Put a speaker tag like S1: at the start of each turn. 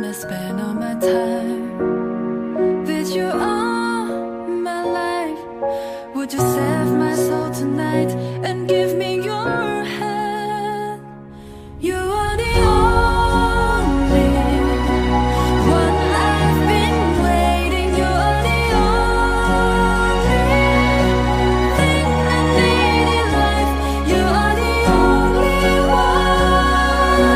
S1: I spend all my time with you all my life. Would you save my soul tonight and give